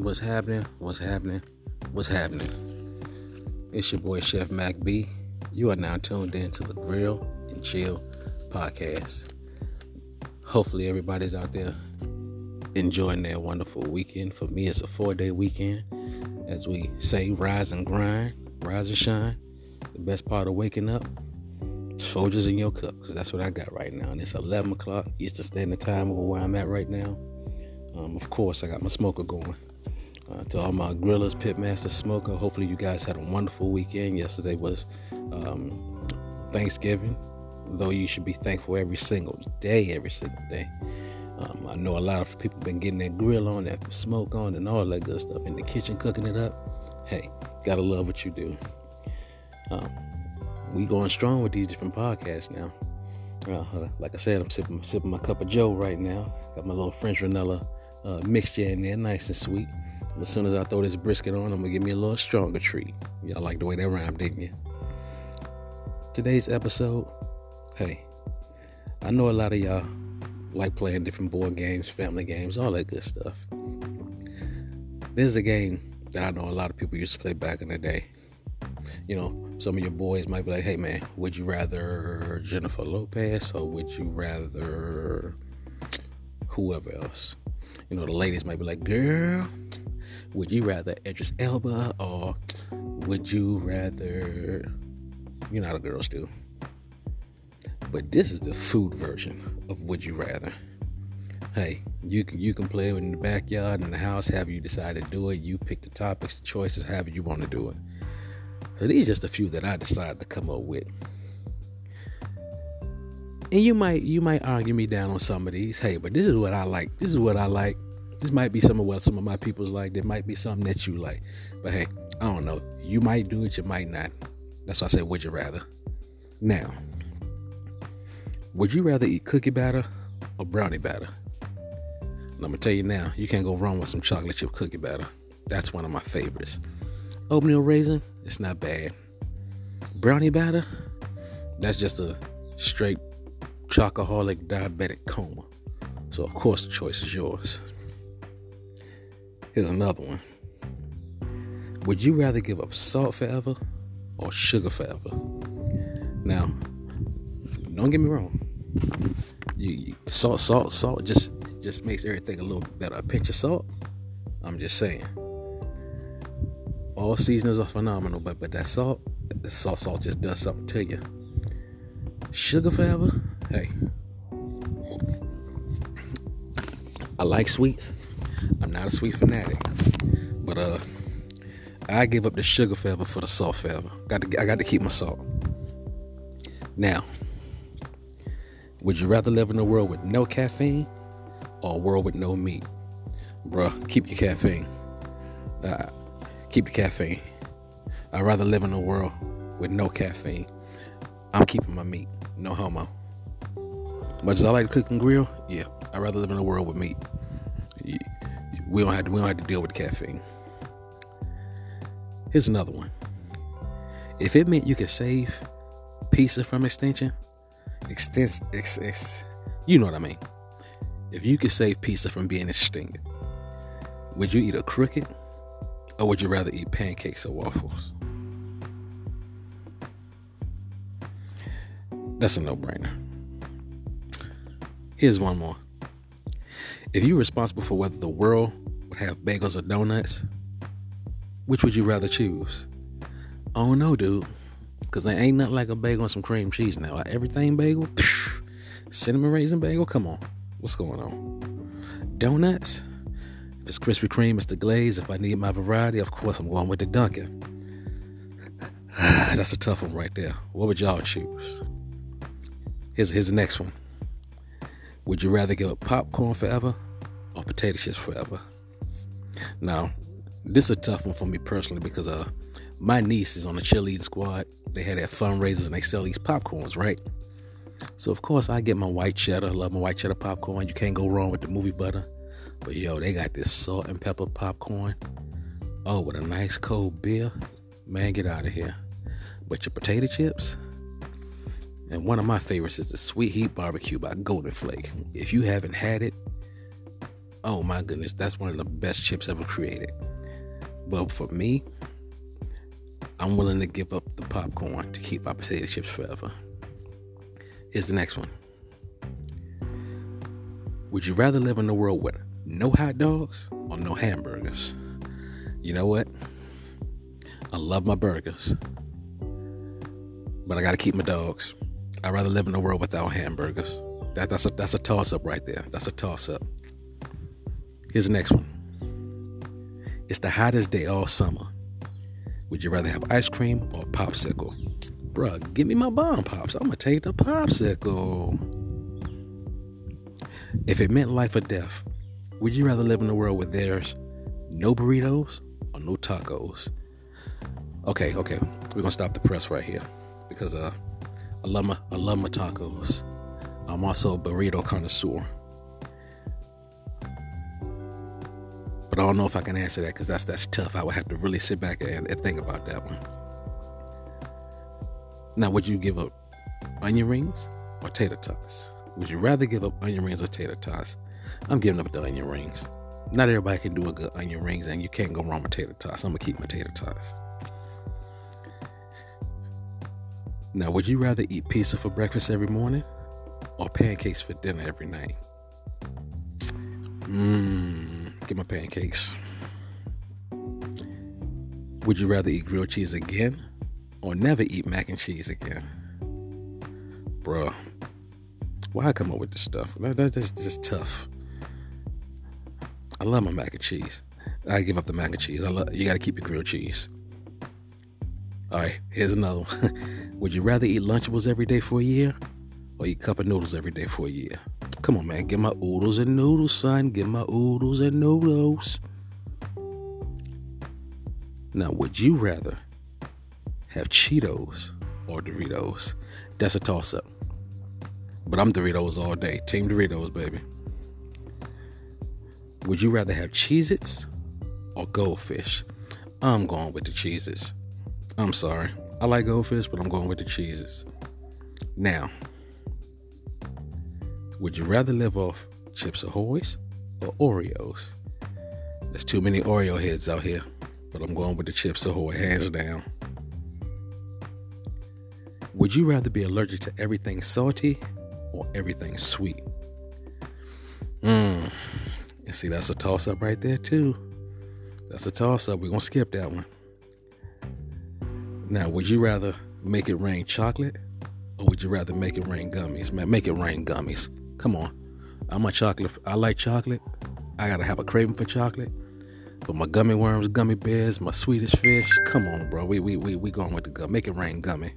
What's happening? It's your boy Chef Mac B. You are now tuned in to the Grill and Chill podcast. Hopefully everybody's out there enjoying their wonderful weekend. For me, it's a 4-day weekend. As we say, rise and grind, rise and shine. The best part of waking up is Folgers in your cup, because that's what I got right now. And it's 11 o'clock Eastern Standard Time over where I'm at right now. Of course, I got my smoker going. To all my grillers, pitmaster, smoker, hopefully you guys had a wonderful weekend. Yesterday was Thanksgiving, though you should be thankful every single day. I know a lot of people been getting that grill on, that smoke on, and all that good stuff in the kitchen, cooking it up. Hey, gotta love what you do. We going strong with these different podcasts now. Like I said, I'm sipping my cup of Joe right now. Got my little French vanilla mixture in there, nice and sweet. As soon as I throw this brisket on, I'm gonna give me a little stronger treat. Y'all like the way that rhymed, didn't you? Today's episode, hey, I know a lot of y'all like playing different board games, family games, all that good stuff. There's a game that I know a lot of people used to play back in the day. You know, some of your boys might be like, hey man, would you rather Jennifer Lopez or would you rather whoever else? You know, the ladies might be like, girl, would you rather Idris Elba or would you rather, you know how the girls do. But this is the food version of Would You Rather. Hey, you can play it in the backyard, in the house, however you decide to do it. You pick the topics, the choices, however you want to do it. So these are just a few that I decided to come up with. And you might argue me down on some of these. Hey, but this is what I like. This might be some of what some of my people's like. There might be something that you like. But hey, I don't know. You might do it, you might not. That's why I say would you rather. Now, would you rather eat cookie batter or brownie batter? And I'm going to tell you now, you can't go wrong with some chocolate chip cookie batter. That's one of my favorites. Oatmeal raisin, it's not bad. Brownie batter, that's just a straight chocoholic diabetic coma. So of course the choice is yours. Here's another one. Would you rather give up salt forever or sugar forever? Now, don't get me wrong. Salt just makes everything a little better. A pinch of salt, I'm just saying. All seasonings are phenomenal, but that salt just does something to you. Sugar forever, hey. I like sweets. I'm not a sweet fanatic, but I give up the sugar forever for the salt forever. I got to keep my salt. Now, would you rather live in a world with no caffeine or a world with no meat? Bruh, keep your caffeine. Keep the caffeine. I'd rather live in a world with no caffeine. I'm keeping my meat. No homo. Much as I like to cook and grill, yeah, I'd rather live in a world with meat. We don't have to deal with caffeine. Here's another one. If it meant you could save pizza from extinction, you know what I mean. If you could save pizza from being extinct, would you eat a cricket or would you rather eat pancakes or waffles? That's a no-brainer. Here's one more. If you're responsible for whether the world would have bagels or donuts, which would you rather choose? I don't know, dude. Because there ain't nothing like a bagel and some cream cheese now. Everything bagel? Cinnamon raisin bagel? Come on. What's going on? Donuts? If it's Krispy Kreme, it's the glaze. If I need my variety, of course I'm going with the Dunkin'. That's a tough one right there. What would y'all choose? Here's the next one. Would you rather give up popcorn forever or potato chips forever? Now, this is a tough one for me personally because my niece is on the cheerleading squad. They had that fundraisers and they sell these popcorns, right? So of course I get my white cheddar. I love my white cheddar popcorn. You can't go wrong with the movie butter. But yo, they got this salt and pepper popcorn. Oh, with a nice cold beer. Man, get out of here. But your potato chips, and one of my favorites is the Sweet Heat Barbecue by Golden Flake. If you haven't had it, Oh my goodness, that's one of the best chips ever created. But for me, I'm willing to give up the popcorn to keep my potato chips forever. Here's the next one. Would you rather live in a world with no hot dogs or no hamburgers? You know what? I love my burgers, but I gotta keep my dogs. I'd rather live in a world without hamburgers. That's a toss-up right there. That's a toss-up. Here's the next one. It's the hottest day all summer. Would you rather have ice cream or a popsicle? Bruh, give me my bomb pops. I'm gonna take the popsicle. If it meant life or death, would you rather live in a world where there's no burritos or no tacos? Okay, we're gonna stop the press right here because I love my tacos. I'm also a burrito connoisseur, but I don't know if I can answer that because that's tough. I would have to really sit back and think about that one. Now, would you give up onion rings or tater tots? Would you rather give up onion rings or tater tots? I'm giving up the onion rings. Not everybody can do a good onion rings, and you can't go wrong with tater tots. I'm gonna keep my tater tots. Now, would you rather eat pizza for breakfast every morning or pancakes for dinner every night? Get my pancakes. Would you rather eat grilled cheese again or never eat mac and cheese again? Bruh, why I come up with this stuff? That's just tough. I love my mac and cheese. I give up the mac and cheese. You gotta keep your grilled cheese. Alright, here's another one. Would you rather eat Lunchables every day for a year or eat cup of noodles every day for a year? Come on, man. Get my oodles and noodles, son. Get my oodles and noodles. Now, would you rather have Cheetos or Doritos? That's a toss-up. But I'm Doritos all day. Team Doritos, baby. Would you rather have Cheez-Its or Goldfish? I'm going with the Cheez-Its. I'm sorry. I like Goldfish, but I'm going with the Cheez-Its. Now, would you rather live off Chips Ahoy's or Oreos? There's too many Oreo heads out here, but I'm going with the Chips Ahoy, hands down. Would you rather be allergic to everything salty or everything sweet? And see, that's a toss-up right there, too. That's a toss-up. We're going to skip that one. Now, would you rather make it rain chocolate or would you rather make it rain gummies? Man, make it rain gummies. Come on. I'm a chocolate. I like chocolate. I got to have a craving for chocolate. But my gummy worms, gummy bears, my Swedish fish. Come on, bro. We going with the gum. Make it rain gummy.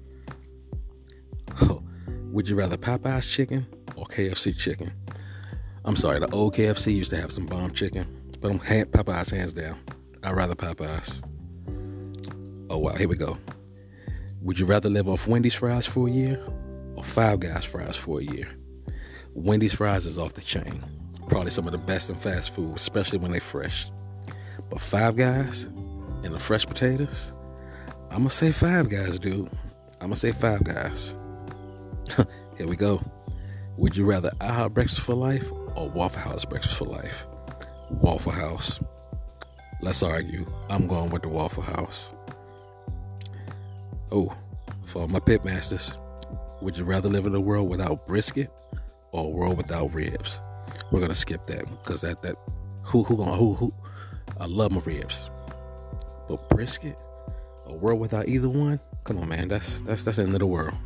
Oh, would you rather Popeye's chicken or KFC chicken? I'm sorry, the old KFC used to have some bomb chicken, but I'm Popeye's hands down. I'd rather Popeye's. Oh wow, here we go. Would you rather live off Wendy's fries for a year or Five Guys fries for a year? Wendy's fries is off the chain. Probably some of the best in fast food, especially when they're fresh. But Five Guys and the fresh potatoes, I'm gonna say Five Guys, dude. I'm gonna say Five Guys. Here we go. Would you rather IHOP breakfast for life or Waffle House breakfast for life? Waffle House. Let's argue. I'm going with the Waffle House. Oh, for my pit masters, would you rather live in a world without brisket or a world without ribs? We're gonna skip that because who I love my ribs, but brisket, a world without either one. Come on, man, that's the end of the world.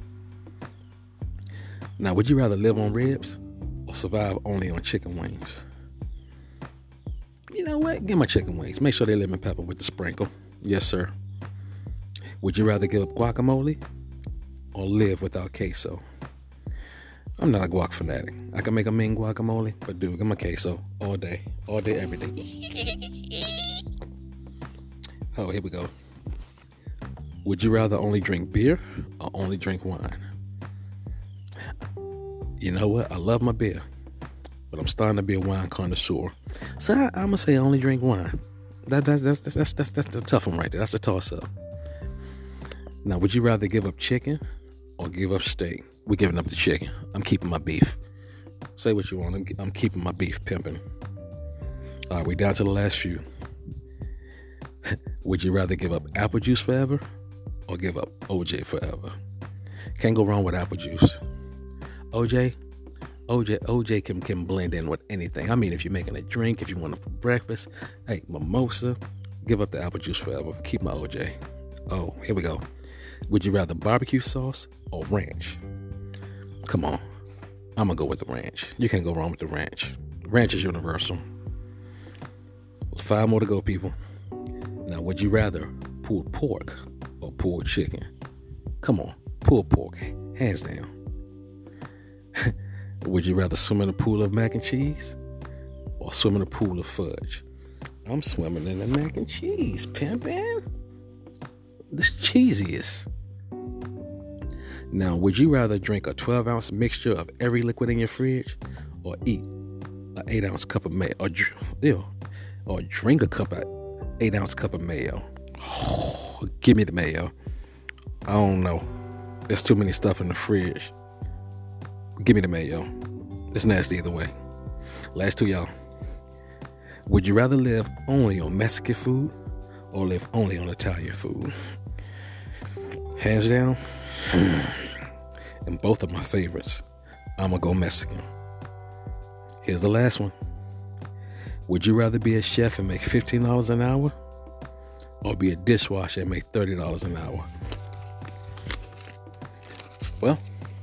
Now, would you rather live on ribs or survive only on chicken wings? You know what? Give my chicken wings. Make sure they lemon pepper with the sprinkle. Yes, sir. Would you rather give up guacamole or live without queso? I'm not a guac fanatic. I can make a mean guacamole, but dude, give my queso all day, every day. Oh, here we go. Would you rather only drink beer or only drink wine? You know what? I love my beer, but I'm starting to be a wine connoisseur. So I'm gonna say I only drink wine. That's the tough one right there. That's a toss-up. Now, would you rather give up chicken or give up steak? We're giving up the chicken. I'm keeping my beef. Say what you want. I'm keeping my beef pimping. All right, we down to the last few. Would you rather give up apple juice forever or give up OJ forever? Can't go wrong with apple juice. OJ can blend in with anything. I mean, if you're making a drink, if you want it for breakfast, hey, mimosa, give up the apple juice forever. Keep my OJ. Oh, here we go. Would you rather barbecue sauce or ranch? Come on. I'm going to go with the ranch. You can't go wrong with the ranch. Ranch is universal. 5 more to go, people. Now, would you rather pulled pork or pulled chicken? Come on. Pulled pork. Hands down. Would you rather swim in a pool of mac and cheese or swim in a pool of fudge? I'm swimming in the mac and cheese, pimpin'. This cheesiest. Now, would you rather drink a 12-ounce mixture of every liquid in your fridge or eat an 8-ounce cup of mayo? Or drink a 8-ounce cup of mayo? Oh, give me the mayo. I don't know. There's too many stuff in the fridge. Give me the mayo. It's nasty either way. Last two, y'all. Would you rather live only on Mexican food or live only on Italian food? Hands down, and both of my favorites, I'm going to go Mexican. Here's the last one. Would you rather be a chef and make $15 an hour or be a dishwasher and make $30 an hour? Well,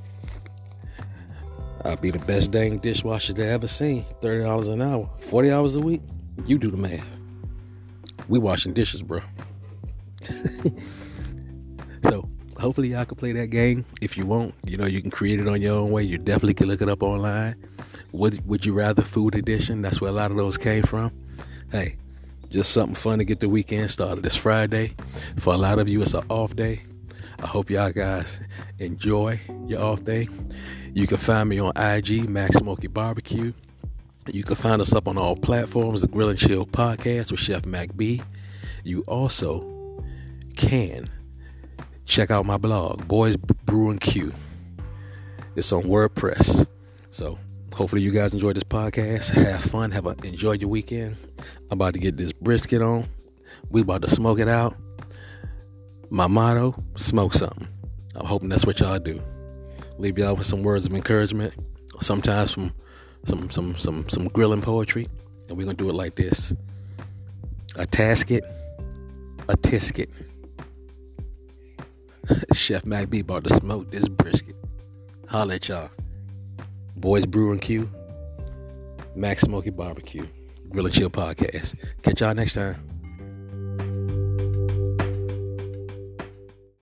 I'll be the best dang dishwasher they ever seen. $30 an hour, 40 hours a week. You do the math. We washing dishes, bro. So hopefully y'all can play that game. If you won't, you can create it on your own way. You definitely can look it up online. Would you rather food edition? That's where a lot of those came from. Hey, just something fun to get the weekend started. It's Friday. For a lot of you, it's an off day. I hope y'all guys enjoy your off day. You can find me on IG, Max Smoky Barbecue. You can find us up on all platforms, the Grill and Chill Podcast with Chef Mac B. You also can check out my blog, Boys Brew and Q. It's on WordPress. So hopefully you guys enjoy this podcast. Have fun. Enjoy your weekend. I'm about to get this brisket on. We about to smoke it out. My motto, smoke something. I'm hoping that's what y'all do. Leave y'all with some words of encouragement. Sometimes from some grilling poetry. And we're going to do it like this. A tasket, a tisket. Chef Mac B about to smoke this brisket. Holla at y'all. Boys Brew and Q. Max Smoky Barbecue. Grill and Chill Podcast. Catch y'all next time.